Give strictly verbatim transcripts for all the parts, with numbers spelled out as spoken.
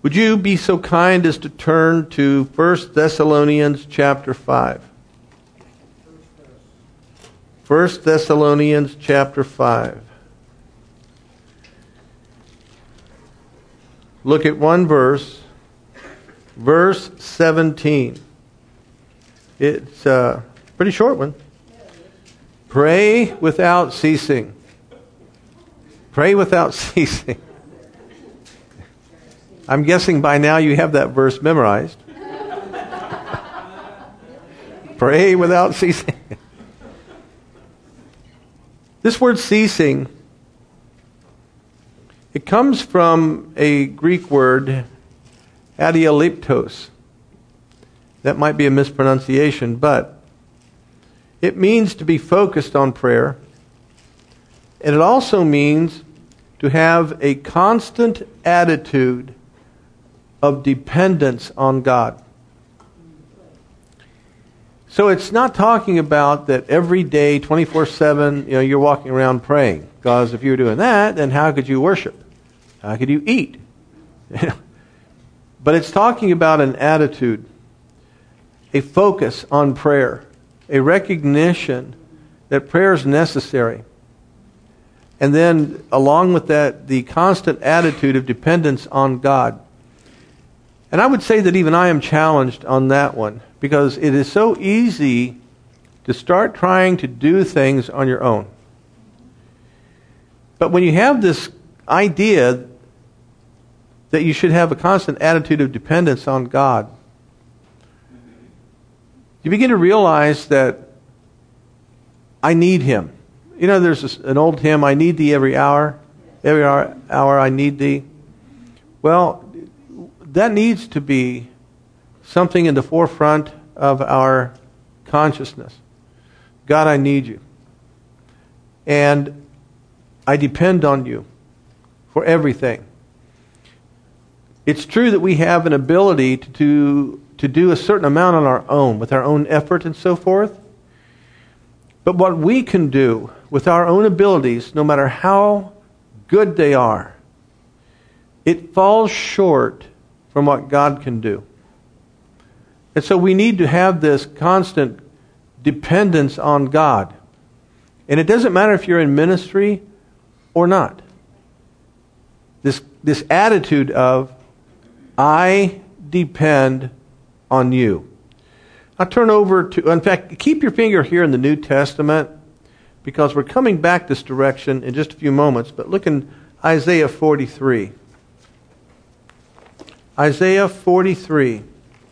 Would you be so kind as to turn to First Thessalonians chapter five? First Thessalonians chapter five. Look at one verse, verse seventeen. It's a pretty short one. Pray without ceasing. Pray without ceasing. I'm guessing by now you have that verse memorized. Pray without ceasing. This word ceasing, it comes from a Greek word, adialeptos. That might be a mispronunciation, but it means to be focused on prayer. And it also means to have a constant attitude of dependence on God. So it's not talking about that every day, twenty-four seven, you know, you're walking around praying. Because if you were doing that, then how could you worship? How could you eat? But it's talking about an attitude, a focus on prayer, a recognition that prayer is necessary. And then along with that, the constant attitude of dependence on God. And I would say that even I am challenged on that one, because it is so easy to start trying to do things on your own. But when you have this idea that you should have a constant attitude of dependence on God, you begin to realize that I need Him. You know, there's this, an old hymn, I need Thee every hour. Every hour, hour I need Thee. Well, that needs to be something in the forefront of our consciousness. God, I need You. And I depend on You for everything. It's true that we have an ability to do, to do a certain amount on our own, with our own effort and so forth. But what we can do with our own abilities, no matter how good they are, it falls short from what God can do. And so we need to have this constant dependence on God. And it doesn't matter if you're in ministry or not. This, this attitude of, I depend on You. I'll turn over to, in fact, keep your finger here in the New Testament, because we're coming back this direction in just a few moments. But look in Isaiah forty-three. Isaiah forty-three.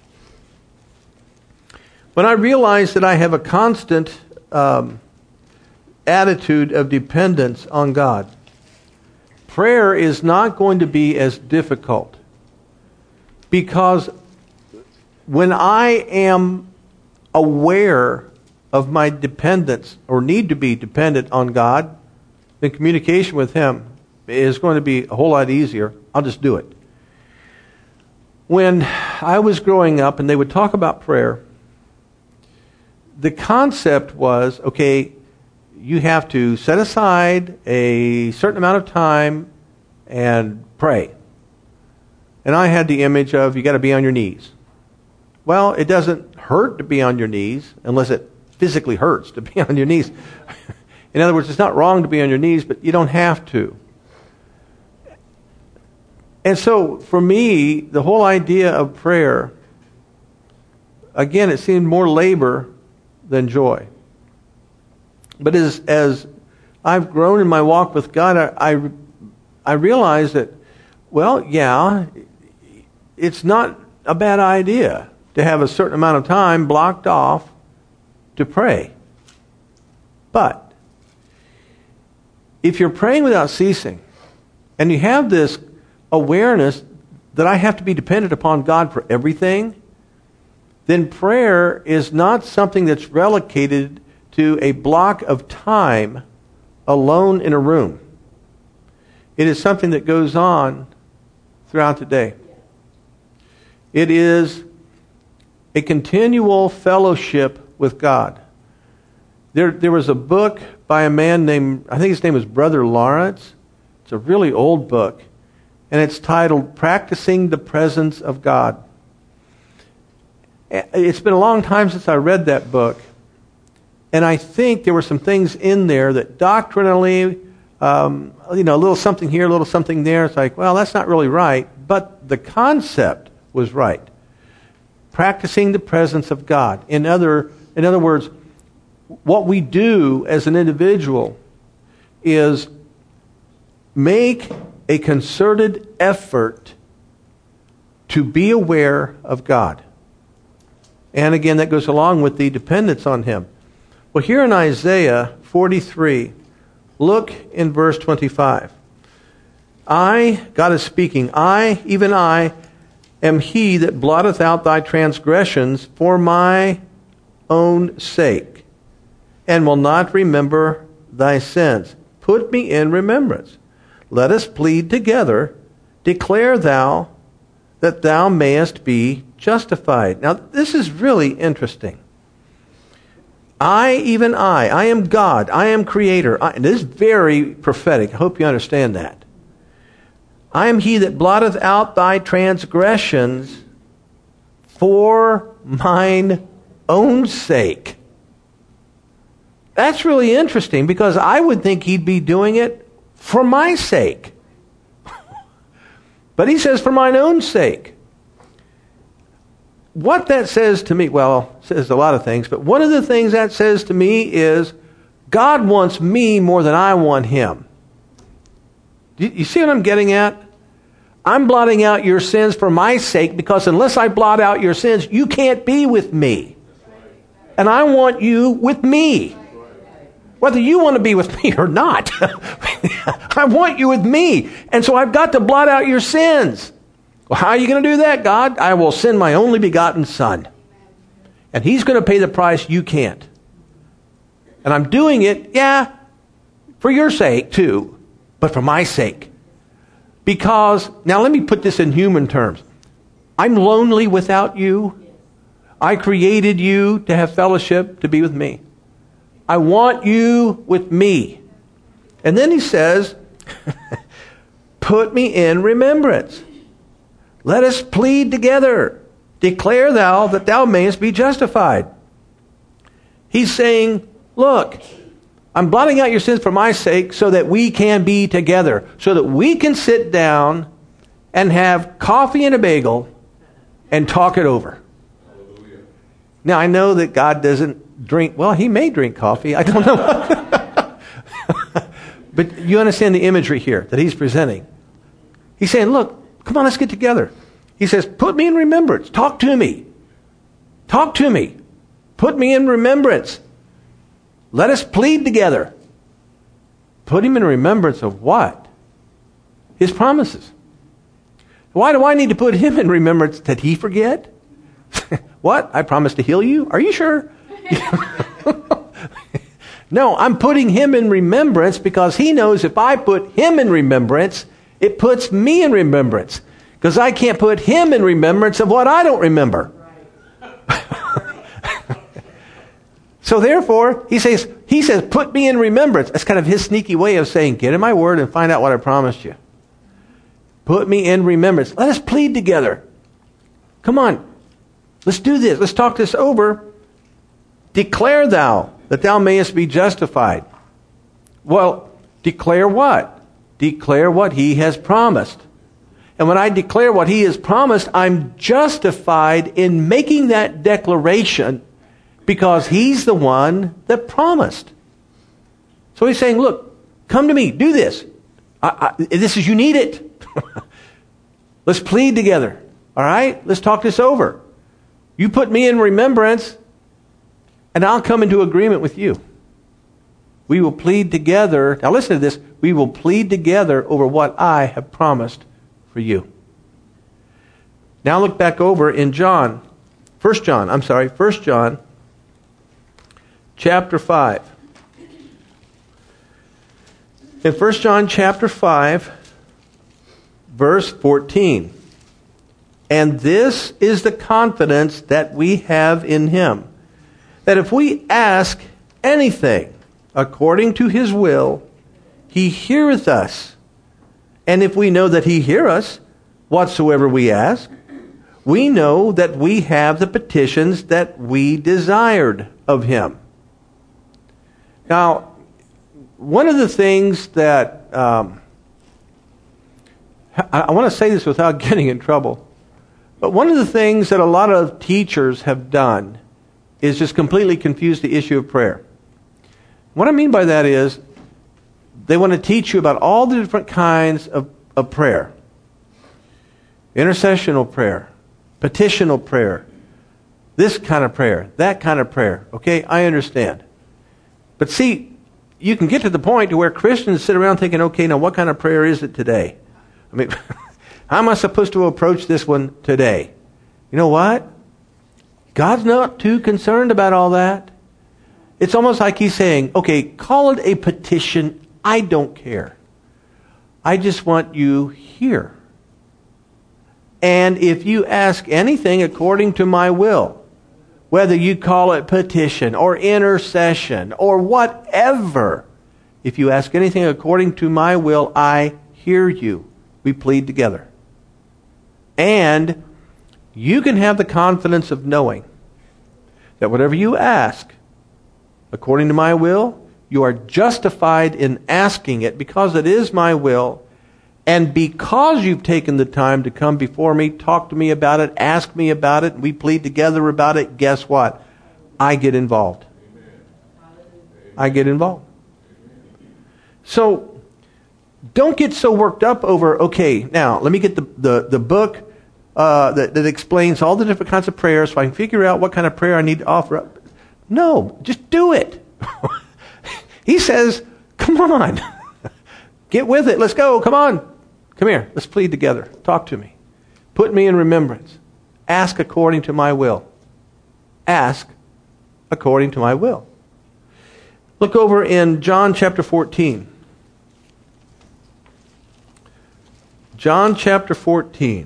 When I realize that I have a constant um, attitude of dependence on God, prayer is not going to be as difficult. Because when I am aware of my dependence, or need to be dependent on God, then communication with Him is going to be a whole lot easier. I'll just do it. When I was growing up and they would talk about prayer, the concept was, okay, you have to set aside a certain amount of time and pray. And I had the image of, you got to be on your knees. Well, it doesn't hurt to be on your knees unless it physically hurts to be on your knees. In other words, it's not wrong to be on your knees, but you don't have to. And so, for me, the whole idea of prayer, again, it seemed more labor than joy. But as as I've grown in my walk with God, I I, I realize that, well, yeah, it's not a bad idea to have a certain amount of time blocked off to pray. But if you're praying without ceasing, and you have this awareness that I have to be dependent upon God for everything, then prayer is not something that's relegated to a block of time alone in a room. It is something that goes on throughout the day. It is a continual fellowship with God. There, there was a book by a man named, I think his name was Brother Lawrence. It's a really old book. and it's titled Practicing the Presence of God. It's been a long time since I read that book, and I think there were some things in there that doctrinally, um, you know, a little something here, a little something there. It's like, well, that's not really right, but the concept was right. Practicing the presence of God. In other, in other words, what we do as an individual is make a concerted effort to be aware of God. And again, that goes along with the dependence on Him. Well, here in Isaiah forty-three, look in verse twenty-five. I, God is speaking, I, even I, am He that blotteth out thy transgressions for my own sake, and will not remember thy sins. Put me in remembrance. Let us plead together. Declare thou that thou mayest be justified. Now, this is really interesting. I, even I, I am God. I am Creator. I, and this is very prophetic. I hope you understand that. I am He that blotteth out thy transgressions for mine own sake. That's really interesting, because I would think He'd be doing it for my sake. But He says, for mine own sake. What that says to me, well, it says a lot of things, but one of the things that says to me is God wants me more than I want Him. You, you see what I'm getting at? I'm blotting out your sins for my sake, because unless I blot out your sins, you can't be with me. And I want you with me. Whether you want to be with me or not. I want you with me. And so I've got to blot out your sins. Well, how are you going to do that, God? I will send my only begotten Son. And He's going to pay the price you can't. And I'm doing it, yeah, for your sake too, but for my sake. Because, now let me put this in human terms. I'm lonely without you. I created you to have fellowship, to be with me. I want you with me. And then He says, put me in remembrance. Let us plead together. Declare thou that thou mayest be justified. He's saying, look, I'm blotting out your sins for my sake so that we can be together. So that we can sit down and have coffee and a bagel and talk it over. Hallelujah. Now, I know that God doesn't drink, well, He may drink coffee. I don't know. But you understand the imagery here that He's presenting. He's saying, look, come on, let's get together. He says, put me in remembrance. Talk to me. Talk to me. Put me in remembrance. Let us plead together. Put Him in remembrance of what? His promises. Why do I need to put Him in remembrance? Did He forget? What? I promised to heal you? Are you sure? No, I'm putting Him in remembrance because He knows if I put Him in remembrance, it puts me in remembrance. Because I can't put Him in remembrance of what I don't remember. So therefore, he says, he says, put me in remembrance. That's kind of His sneaky way of saying, get in my word and find out what I promised you. Put me in remembrance. Let us plead together. Come on. Let's do this. Let's talk this over. Declare thou that thou mayest be justified. Well, declare what? Declare what He has promised. And when I declare what He has promised, I'm justified in making that declaration because He's the one that promised. So He's saying, look, come to me, do this. I, I, this is, you need it. Let's plead together. All right? Let's talk this over. You put me in remembrance, and I'll come into agreement with you. We will plead together. Now listen to this. We will plead together over what I have promised for you. Now look back over in John. First John, I'm sorry, First John, chapter five. In First John chapter five, verse fourteen. And this is the confidence that we have in Him, that if we ask anything according to His will, He heareth us. And if we know that He hears us, whatsoever we ask, we know that we have the petitions that we desired of Him. Now, one of the things that, um, I, I want to say this without getting in trouble, but one of the things that a lot of teachers have done is just completely confuse the issue of prayer. What I mean by that is, they want to teach you about all the different kinds of, of prayer. Intercessional prayer, petitional prayer, this kind of prayer, that kind of prayer. Okay, I understand. But see, you can get to the point to where Christians sit around thinking, okay, now what kind of prayer is it today? I mean, how am I supposed to approach this one today? You know what? God's not too concerned about all that. It's almost like He's saying, okay, call it a petition. I don't care. I just want you here. And if you ask anything according to my will, whether you call it petition or intercession or whatever, if you ask anything according to my will, I hear you. We plead together. And you can have the confidence of knowing that whatever you ask according to my will, you are justified in asking it because it is my will. And because you've taken the time to come before me, talk to me about it, ask me about it, we plead together about it, guess what? I get involved. I get involved. So, don't get so worked up over, okay, now, let me get the, the, the book uh, that, that explains all the different kinds of prayers so I can figure out what kind of prayer I need to offer up. No, just do it. He says, come on. Get with it. Let's go. Come on. Come here. Let's plead together. Talk to me. Put me in remembrance. Ask according to my will. Ask according to my will. Look over in John chapter fourteen. John chapter fourteen.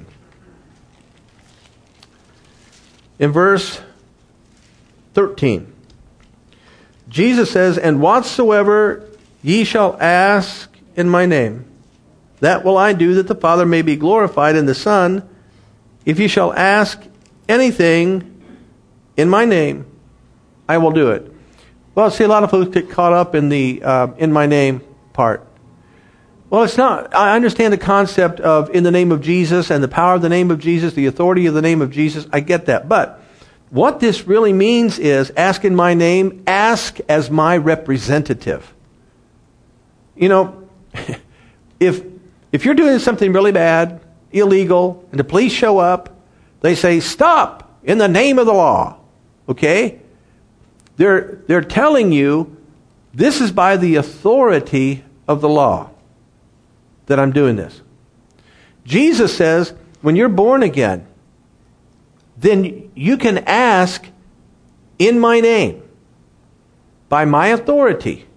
In verse thirteen. Jesus says, and whatsoever ye shall ask in my name, that will I do, that the Father may be glorified in the Son. If ye shall ask anything in my name, I will do it. Well, see, a lot of folks get caught up in the uh, in my name part. Well, it's not. I understand the concept of in the name of Jesus and the power of the name of Jesus, the authority of the name of Jesus. I get that. But what this really means is ask in my name, ask as my representative. You know, if if you're doing something really bad, illegal, and the police show up, they say, stop in the name of the law. Okay? They're they're telling you this is by the authority of the law that I'm doing this. Jesus says, when you're born again, then you can ask in my name, by my authority.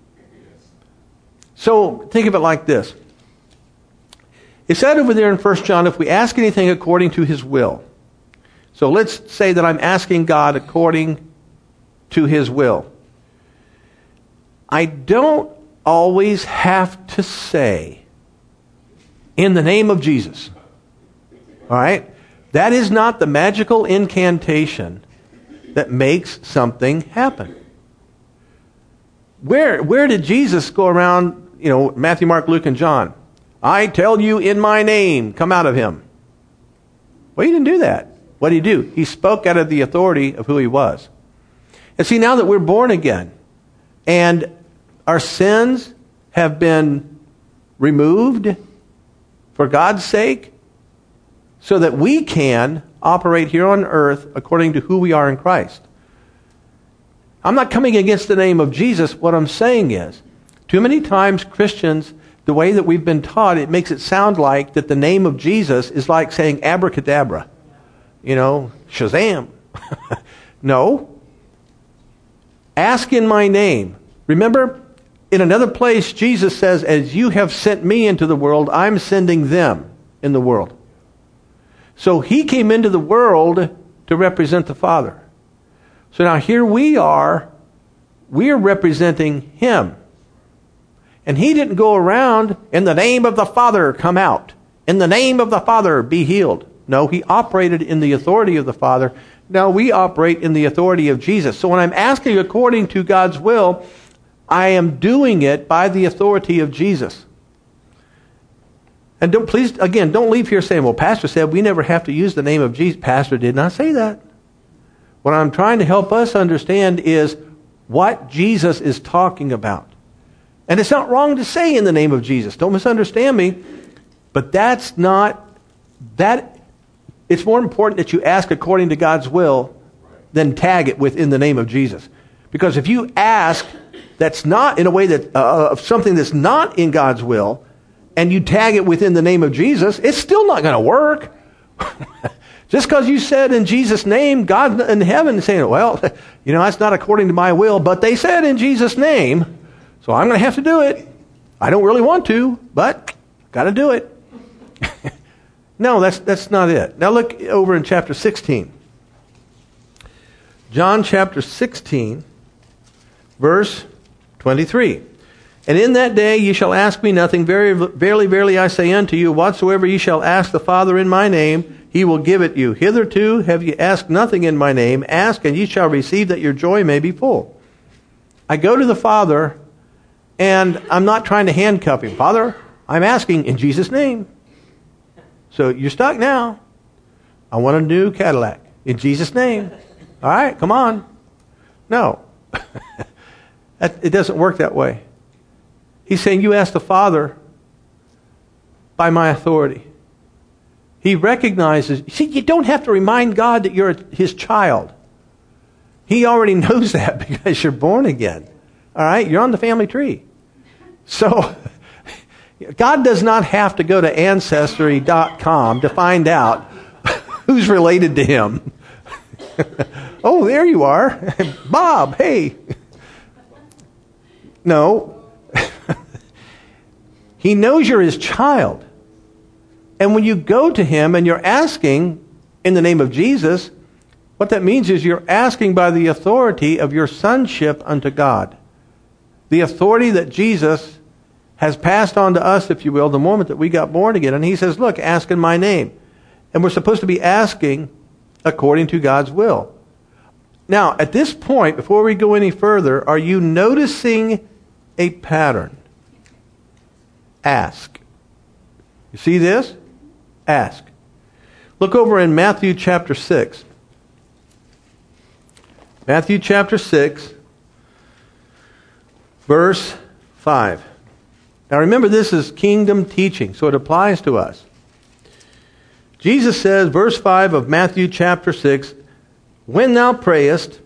So think of it like this. It said over there in First John, if we ask anything according to His will. So let's say that I'm asking God according to His will. I don't always have to say, in the name of Jesus. All right? That is not the magical incantation that makes something happen. Where, where did Jesus go around, you know, Matthew, Mark, Luke, and John? I tell you in my name, come out of him. Well, he didn't do that. What did he do? He spoke out of the authority of who he was. And see, now that we're born again, and our sins have been removed for God's sake, so that we can operate here on earth according to who we are in Christ. I'm not coming against the name of Jesus. What I'm saying is, too many times Christians, the way that we've been taught, it makes it sound like that the name of Jesus is like saying abracadabra. You know, Shazam. No. Ask in my name. Remember, in another place, Jesus says, as you have sent me into the world, I'm sending them in the world. So He came into the world to represent the Father. So now here we are, we are representing Him. And he didn't go around, in the name of the Father, come out. In the name of the Father, be healed. No, he operated in the authority of the Father. No, we operate in the authority of Jesus. So when I'm asking according to God's will, I am doing it by the authority of Jesus. And don't, please, again, don't leave here saying, well, Pastor said we never have to use the name of Jesus. Pastor did not say that. What I'm trying to help us understand is what Jesus is talking about. And it's not wrong to say in the name of Jesus. Don't misunderstand me. But that's not, that, it's more important that you ask according to God's will than tag it within the name of Jesus. Because if you ask that's not in a way that, uh, of something that's not in God's will, and you tag it within the name of Jesus, it's still not going to work. Just because you said in Jesus' name, God in heaven is saying, well, you know, that's not according to my will, but they said in Jesus' name, so I'm going to have to do it. I don't really want to, but got to do it. No, that's that's not it. Now look over in chapter sixteen. John chapter sixteen, verse twenty-three. And in that day ye shall ask me nothing. Very, verily, verily, I say unto you, whatsoever ye shall ask the Father in my name, he will give it you. Hitherto have ye asked nothing in my name. Ask, and ye shall receive, that your joy may be full. I go to the Father, and I'm not trying to handcuff him. Father, I'm asking in Jesus' name. So you're stuck now. I want a new Cadillac in Jesus' name. All right, come on. No. that, it doesn't work that way. He's saying, you ask the Father by my authority. He recognizes, see, you don't have to remind God that you're his child. He already knows that because you're born again. All right? You're on the family tree. So, God does not have to go to Ancestry dot com to find out who's related to him. Oh, there you are. Bob, hey. No. He knows you're his child. And when you go to him and you're asking in the name of Jesus, what that means is you're asking by the authority of your sonship unto God. The authority that Jesus has passed on to us, if you will, the moment that we got born again. And he says, look, ask in my name. And we're supposed to be asking according to God's will. Now, at this point, before we go any further, are you noticing a pattern? Ask. You see this? Ask. Look over in Matthew chapter six. Matthew chapter six, verse five. Now remember, this is kingdom teaching, so it applies to us. Jesus says, verse five of Matthew chapter six, when thou prayest,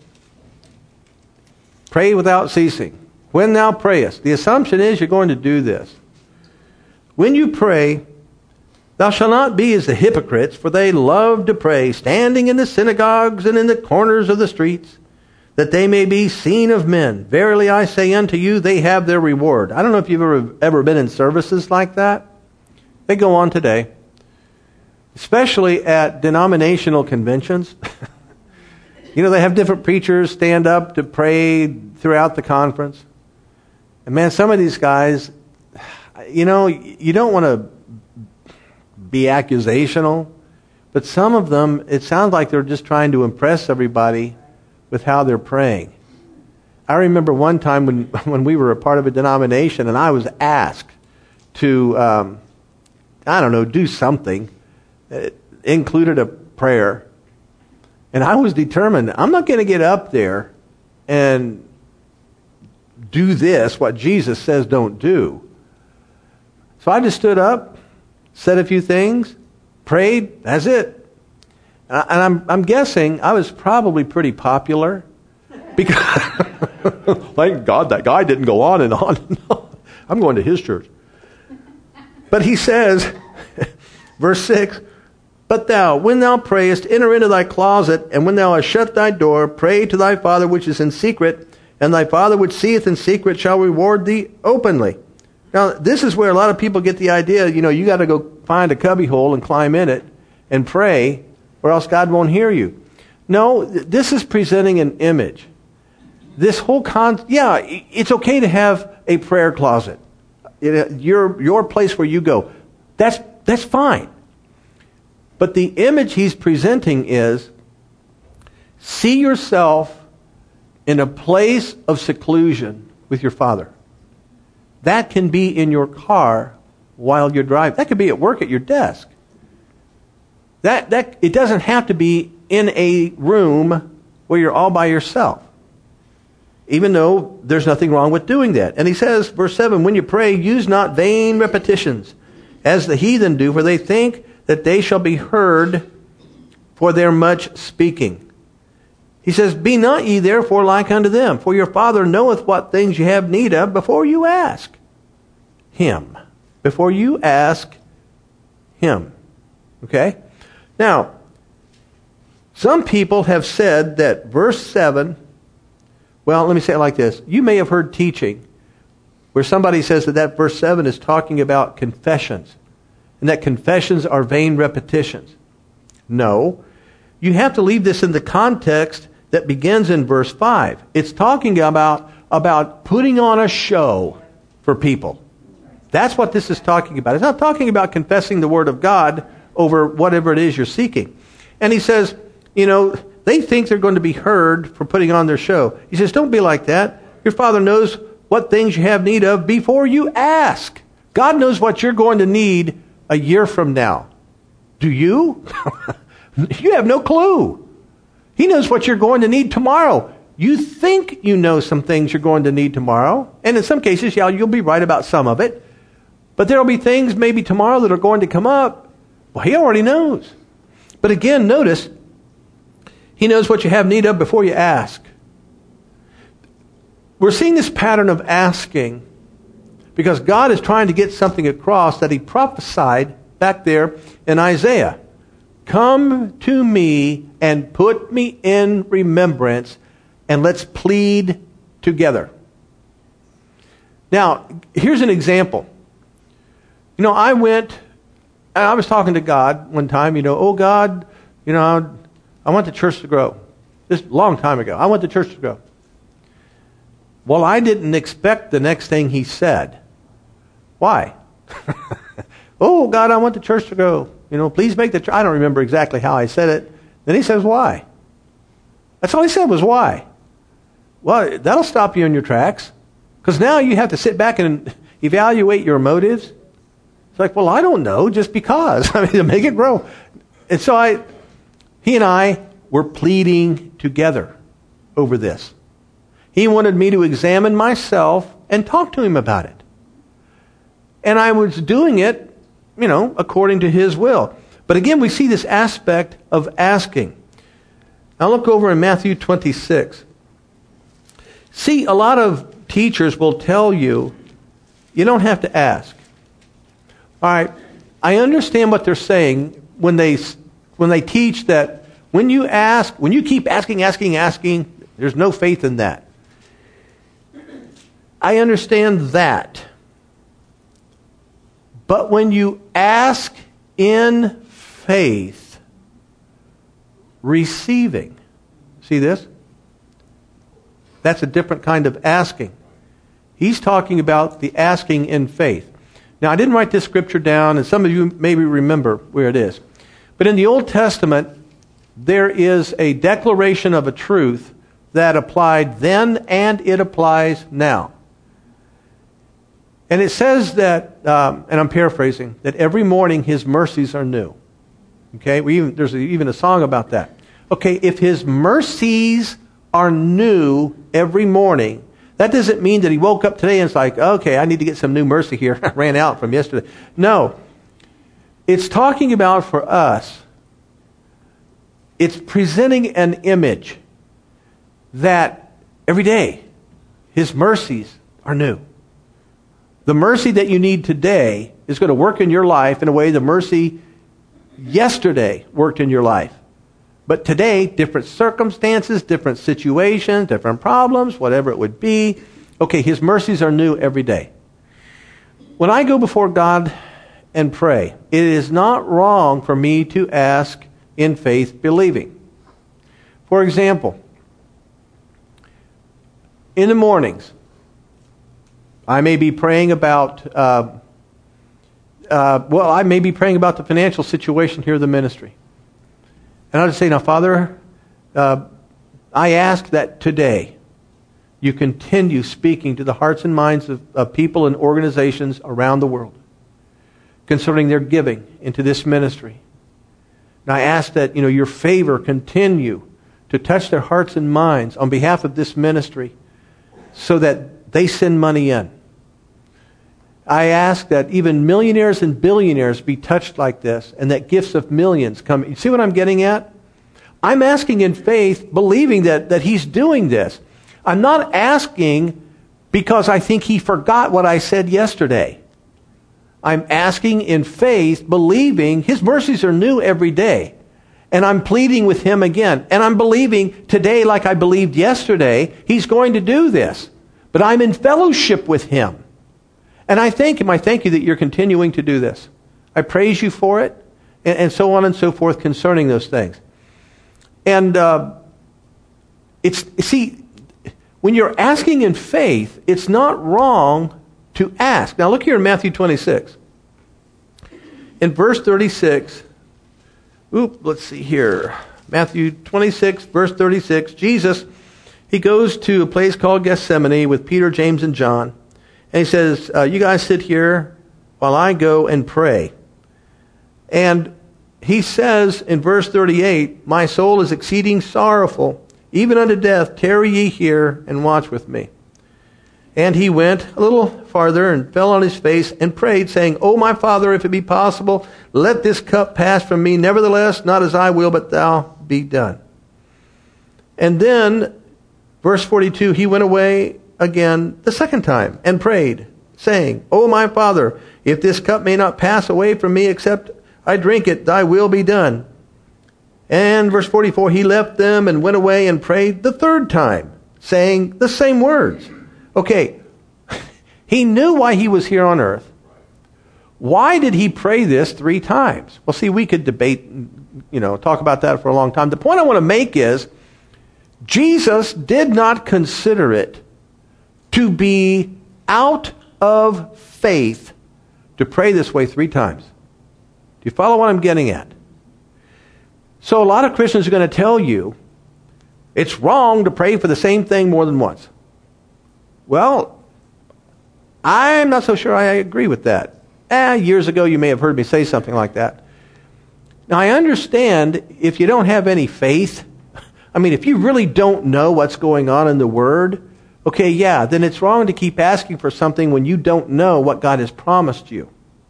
pray without ceasing. When thou prayest. The assumption is you're going to do this. When you pray, thou shalt not be as the hypocrites, for they love to pray, standing in the synagogues and in the corners of the streets, that they may be seen of men. Verily I say unto you, they have their reward. I don't know if you've ever, ever been in services like that. They go on today. Especially at denominational conventions. You know, they have different preachers stand up to pray throughout the conference. And man, some of these guys, you know, you don't want to be accusational, but some of them, it sounds like they're just trying to impress everybody with how they're praying. I remember one time when, when we were a part of a denomination and I was asked to, um, I don't know, do something. It included a prayer. And I was determined, I'm not going to get up there and do this, what Jesus says don't do. So I just stood up, said a few things, prayed, that's it. And I'm, I'm guessing I was probably pretty popular because, thank God that guy didn't go on and on and on. I'm going to his church. But he says, verse six, but thou, when thou prayest, enter into thy closet, and when thou hast shut thy door, pray to thy Father which is in secret, and thy Father which seeth in secret shall reward thee openly. Now, this is where a lot of people get the idea, you know, you got to go find a cubby hole and climb in it and pray, or else God won't hear you. No, this is presenting an image. This whole con, yeah, it's okay to have a prayer closet. your, your place where you go. That's, that's fine. But the image he's presenting is, see yourself in a place of seclusion with your Father. That can be in your car while you're driving. That could be at work at your desk. That, that, it doesn't have to be in a room where you're all by yourself. Even though there's nothing wrong with doing that. And he says, verse seven, when you pray, use not vain repetitions, as the heathen do, for they think that they shall be heard for their much speaking. He says, be not ye therefore like unto them, for your Father knoweth what things you have need of before you ask Him. Before you ask Him. Okay? Now, some people have said that verse seven, well, let me say it like this. You may have heard teaching where somebody says that that verse seven is talking about confessions, and that confessions are vain repetitions. No. You have to leave this in the context that begins in verse five. It's talking about, about putting on a show for people. That's what this is talking about. It's not talking about confessing the Word of God over whatever it is you're seeking. And he says, you know, they think they're going to be heard for putting on their show. He says, don't be like that. Your Father knows what things you have need of before you ask. God knows what you're going to need a year from now. Do you? You have no clue. He knows what you're going to need tomorrow. You think you know some things you're going to need tomorrow. And in some cases, yeah, you'll be right about some of it. But there will be things maybe tomorrow that are going to come up. Well, He already knows. But again, notice, He knows what you have need of before you ask. We're seeing this pattern of asking because God is trying to get something across that He prophesied back there in Isaiah. Come to me and put me in remembrance, and let's plead together. Now, here's an example. You know, I went, I was talking to God one time, you know, oh God, you know, I want the church to grow. This is a long time ago. I want the church to grow. Well, I didn't expect the next thing He said. Why? Oh God, I want the church to grow. You know, please make the church. I don't remember exactly how I said it. Then He says, why? That's all He said was why. Well, that'll stop you in your tracks. Because now you have to sit back and evaluate your motives. It's like, well, I don't know, just because. I mean, to make it grow. And so I, he and I were pleading together over this. He wanted me to examine myself and talk to him about it. And I was doing it, you know, according to His will. But again, we see this aspect of asking. Now look over in Matthew twenty-six. See, a lot of teachers will tell you, you don't have to ask. All right, I understand what they're saying when they when they teach that when you ask, when you keep asking, asking, asking, there's no faith in that. I understand that. But when you ask in faith, receiving, see this? That's a different kind of asking. He's talking about the asking in faith. Now, I didn't write this scripture down, and some of you maybe remember where it is. But in the Old Testament, there is a declaration of a truth that applied then and it applies now. And it says that, um, and I'm paraphrasing, that every morning His mercies are new. Okay, we even, there's a, even a song about that. Okay, if His mercies are new every morning, that doesn't mean that He woke up today and it's like, okay, I need to get some new mercy here. I ran out from yesterday. No, it's talking about for us, it's presenting an image that every day His mercies are new. The mercy that you need today is going to work in your life in a way the mercy yesterday worked in your life. But today, different circumstances, different situations, different problems, whatever it would be. Okay, His mercies are new every day. When I go before God and pray, it is not wrong for me to ask in faith, believing. For example, in the mornings, I may be praying about, uh, uh, well, I may be praying about the financial situation here of the ministry. And I'll just say, now, Father, uh, I ask that today you continue speaking to the hearts and minds of, of people and organizations around the world concerning their giving into this ministry. And I ask that, you know, your favor continue to touch their hearts and minds on behalf of this ministry so that they send money in. I ask that even millionaires and billionaires be touched like this and that gifts of millions come. You see what I'm getting at? I'm asking in faith, believing that, that he's doing this. I'm not asking because I think he forgot what I said yesterday. I'm asking in faith, believing his mercies are new every day. And I'm pleading with him again. And I'm believing today, like I believed yesterday, he's going to do this. But I'm in fellowship with him. And I thank him. I thank you that you're continuing to do this. I praise you for it. And, and so on and so forth concerning those things. And uh, it's, see, when you're asking in faith, it's not wrong to ask. Now look here in Matthew twenty-six. In verse thirty-six, oop, let's see here. Matthew twenty-six, verse thirty-six, Jesus, he goes to a place called Gethsemane with Peter, James, and John. And he says, uh, you guys sit here while I go and pray. And he says in verse thirty-eight, my soul is exceeding sorrowful, even unto death. Tarry ye here and watch with me. And he went a little farther and fell on his face and prayed, saying, O my Father, if it be possible, let this cup pass from me. Nevertheless, not as I will, but thou be done. And then, verse forty-two, he went away again the second time and prayed, saying, O my Father, if this cup may not pass away from me except I drink it, thy will be done. And verse forty-four, he left them and went away and prayed the third time, saying the same words. Okay, he knew why he was here on earth. Why did he pray this three times? Well, see, we could debate, you know, talk about that for a long time. The point I want to make is, Jesus did not consider it to be out of faith to pray this way three times. Do you follow what I'm getting at? So a lot of Christians are going to tell you it's wrong to pray for the same thing more than once. Well, I'm not so sure I agree with that. Eh, years ago you may have heard me say something like that. Now I understand if you don't have any faith, I mean if you really don't know what's going on in the Word, okay, yeah, then it's wrong to keep asking for something when you don't know what God has promised you.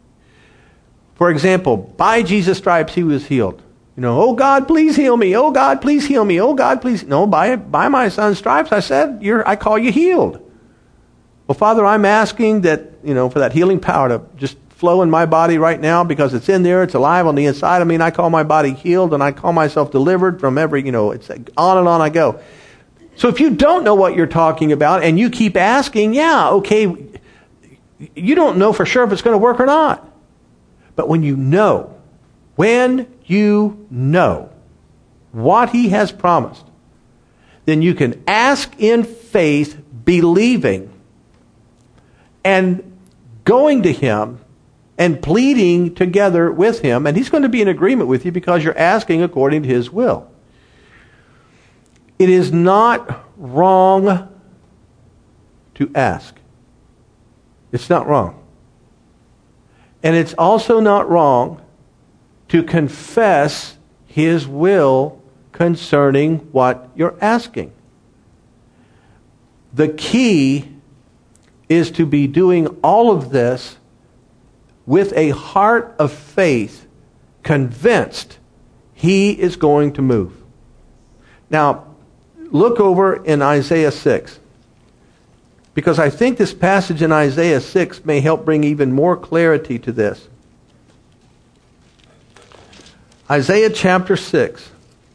For example, by Jesus' stripes he was healed. You know, oh God, please heal me. Oh God, please heal me. Oh God, please. No, by by my son's stripes, I said, you're, I call you healed. Well, Father, I'm asking that, you know, for that healing power to just flow in my body right now because it's in there, it's alive on the inside of me, and I call my body healed, and I call myself delivered from every, you know, it's on and on I go. So if you don't know what you're talking about and you keep asking, yeah, okay, you don't know for sure if it's going to work or not. But when you know, when you know what he has promised, then you can ask in faith, believing, and going to him and pleading together with him. And he's going to be in agreement with you because you're asking according to his will. It is not wrong to ask. It's not wrong. And it's also not wrong to confess his will concerning what you're asking. The key is to be doing all of this with a heart of faith, convinced he is going to move. Now, look over in Isaiah six. Because I think this passage in Isaiah six may help bring even more clarity to this. Isaiah chapter six.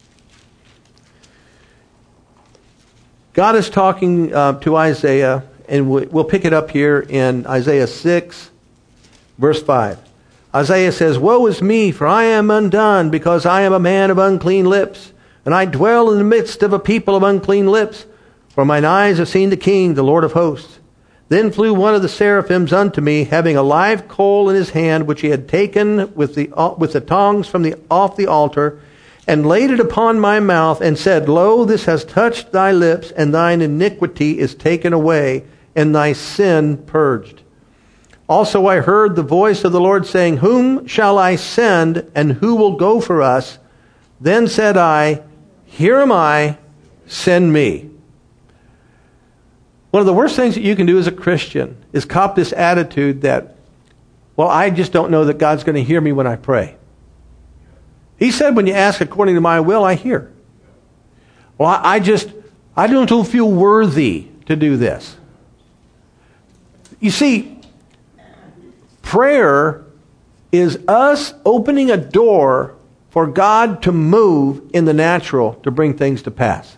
God is talking uh, to Isaiah, and we'll pick it up here in Isaiah six, verse five. Isaiah says, Woe is me, for I am undone, because I am a man of unclean lips, and I dwell in the midst of a people of unclean lips. For mine eyes have seen the King, the Lord of hosts. Then flew one of the seraphims unto me, having a live coal in his hand, which he had taken with the with the tongs from the off the altar, and laid it upon my mouth, and said, Lo, this has touched thy lips, and thine iniquity is taken away, and thy sin purged. Also I heard the voice of the Lord saying, Whom shall I send, and who will go for us? Then said I, Here am I, send me. One of the worst things that you can do as a Christian is cop this attitude that, well, I just don't know that God's going to hear me when I pray. He said, when you ask according to my will, I hear. Well, I, I just, I don't feel worthy to do this. You see, prayer is us opening a door for God to move in the natural to bring things to pass.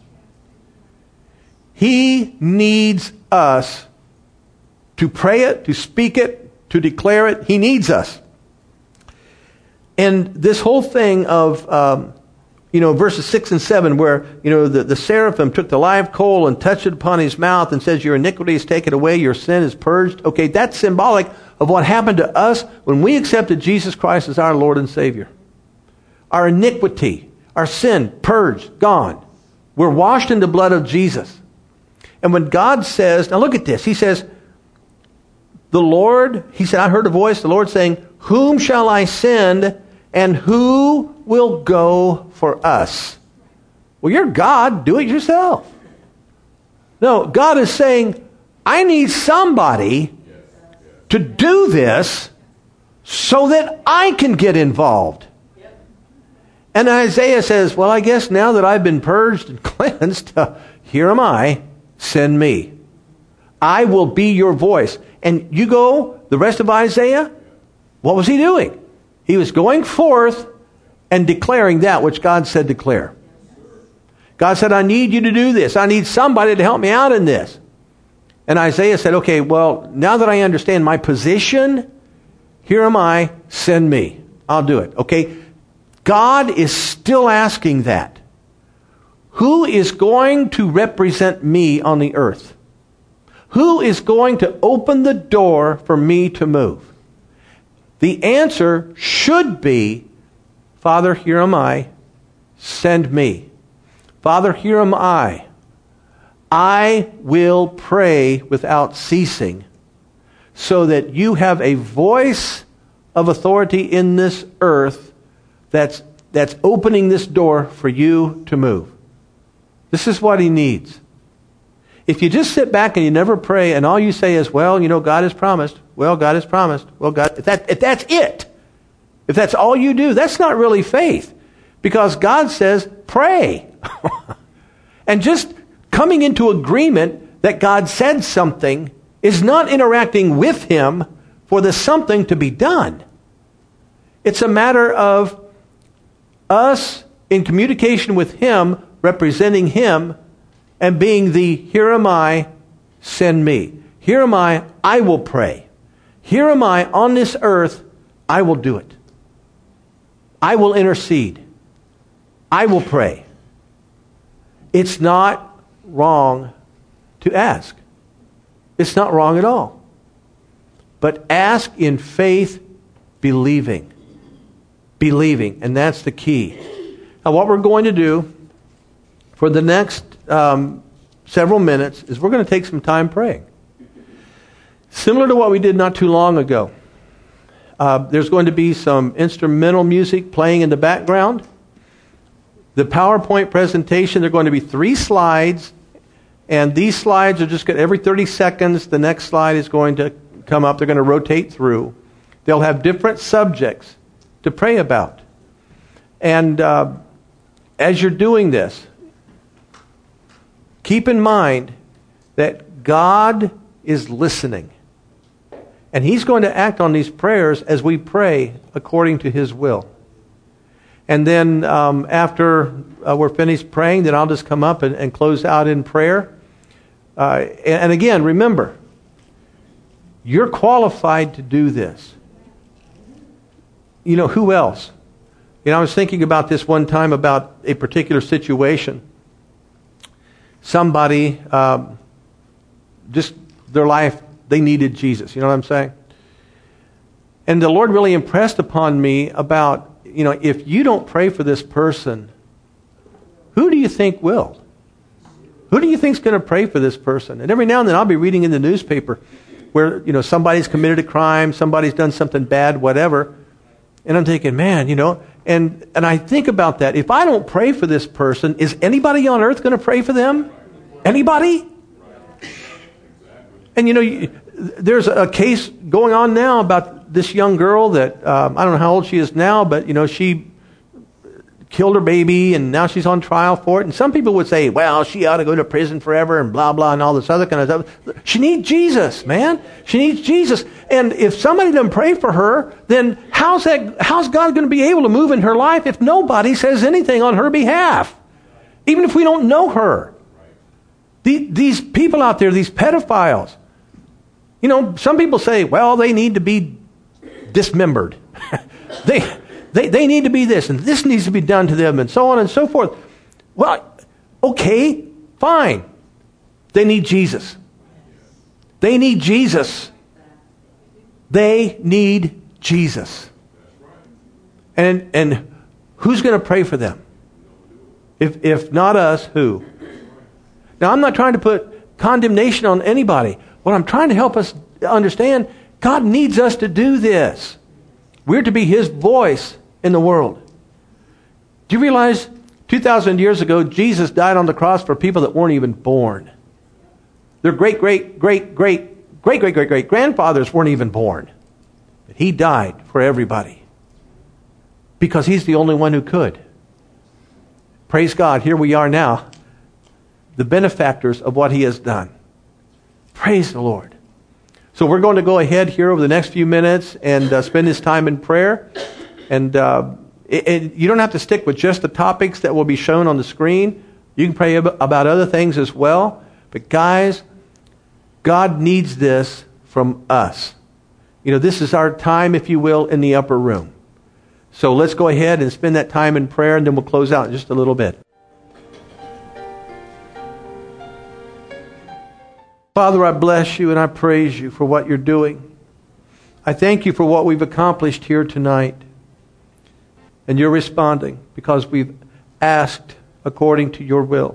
He needs us to pray it, to speak it, to declare it. He needs us. And this whole thing of, um, you know, verses six and seven, where, you know, the, the seraphim took the live coal and touched it upon his mouth and says, Your iniquity is taken away, your sin is purged. Okay, that's symbolic of what happened to us when we accepted Jesus Christ as our Lord and Savior. Our iniquity, our sin, purged, gone. We're washed in the blood of Jesus. And when God says, now look at this, He says, the Lord, He said, I heard a voice, the Lord saying, Whom shall I send, and who will go for us? Well, you're God, do it yourself. No, God is saying, I need somebody to do this so that I can get involved. And Isaiah says, well, I guess now that I've been purged and cleansed, uh, here am I, send me. I will be your voice. And you go, the rest of Isaiah, what was he doing? He was going forth and declaring that which God said declare. God said, I need you to do this. I need somebody to help me out in this. And Isaiah said, okay, well, now that I understand my position, here am I, send me. I'll do it. Okay? God is still asking that. Who is going to represent me on the earth? Who is going to open the door for me to move? The answer should be, Father, here am I, send me. Father, here am I. I will pray without ceasing so that you have a voice of authority in this earth that's, that's opening this door for you to move. This is what he needs. If you just sit back and you never pray and all you say is, well, you know, God has promised. Well, God has promised. Well, God, if, that, if that's it, if that's all you do, that's not really faith. Because God says, pray. And just coming into agreement that God said something is not interacting with Him for the something to be done. It's a matter of us in communication with Him, representing Him, and being the, here am I, send me. Here am I, I will pray. Here am I on this earth, I will do it. I will intercede. I will pray. It's not wrong to ask. It's not wrong at all. But ask in faith, believing. Believing, and that's the key. Now what we're going to do for the next um, several minutes is we're going to take some time praying. Similar to what we did not too long ago. Uh, there's going to be some instrumental music playing in the background. The PowerPoint presentation, there are going to be three slides, and these slides are just going to, every thirty seconds, the next slide is going to come up. They're going to rotate through. They'll have different subjects to pray about. And uh, as you're doing this, keep in mind that God is listening. And He's going to act on these prayers as we pray according to His will. And then um, after uh, we're finished praying, then I'll just come up and, and close out in prayer. Uh, and, and again, remember, you're qualified to do this. You know, who else? You know, I was thinking about this one time about a particular situation. Somebody, um, just their life they needed Jesus. You know what I'm saying? And the Lord really impressed upon me about, you know, if you don't pray for this person, who do you think will? Who do you think's going to pray for this person? And every now and then I'll be reading in the newspaper where, you know, somebody's committed a crime, somebody's done something bad, whatever. And I'm thinking, man, you know, and, and I think about that. If I don't pray for this person, is anybody on earth going to pray for them? Anybody? And, you know, you, there's a case going on now about this young girl that, um, I don't know how old she is now, but, you know, she killed her baby and now she's on trial for it. And some people would say, well, she ought to go to prison forever and blah, blah, and all this other kind of stuff. She needs Jesus, man. She needs Jesus. And if somebody doesn't pray for her, then how's that, how's God going to be able to move in her life if nobody says anything on her behalf? Even if we don't know her. The, these people out there, these pedophiles, you know, some people say, well, they need to be dismembered. they, they, they need to be this, and this needs to be done to them, and so on and so forth. Well, okay, fine. They need Jesus. They need Jesus. They need Jesus. And, and who's going to pray for them? If, if not us, who? Now, I'm not trying to put condemnation on anybody. What I'm trying to help us understand, God needs us to do this. We're to be His voice in the world. Do you realize two thousand years ago, Jesus died on the cross for people that weren't even born? Their great, great, great, great, great, great, great, great grandfathers weren't even born. But He died for everybody. Because He's the only one who could. Praise God, here we are now, the benefactors of what He has done. Praise the Lord. So we're going to go ahead here over the next few minutes and uh, spend this time in prayer. And uh, it, it, you don't have to stick with just the topics that will be shown on the screen. You can pray ab- about other things as well. But guys, God needs this from us. You know, this is our time, if you will, in the upper room. So let's go ahead and spend that time in prayer, and then we'll close out in just a little bit. Father, I bless you and I praise you for what you're doing. I thank you for what we've accomplished here tonight. And you're responding because we've asked according to your will.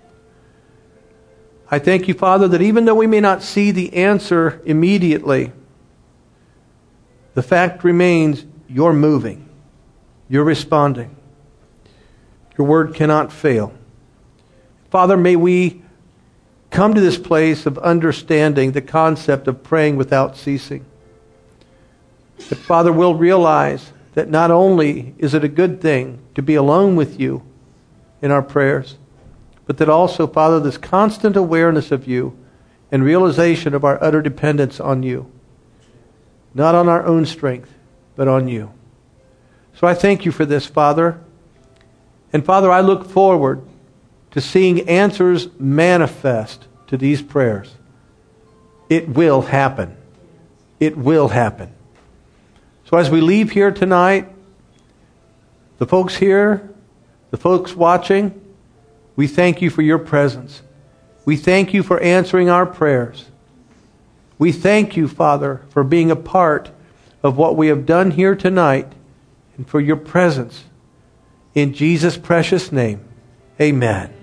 I thank you, Father, that even though we may not see the answer immediately, the fact remains you're moving. You're responding. Your word cannot fail. Father, may we come to this place of understanding the concept of praying without ceasing. That, Father, we'll realize that not only is it a good thing to be alone with you in our prayers, but that also, Father, this constant awareness of you and realization of our utter dependence on you. Not on our own strength, but on you. So I thank you for this, Father. And Father, I look forward to seeing answers manifest to these prayers. It will happen. It will happen. So as we leave here tonight, the folks here, the folks watching, we thank you for your presence. We thank you for answering our prayers. We thank you, Father, for being a part of what we have done here tonight and for your presence. In Jesus' precious name, amen.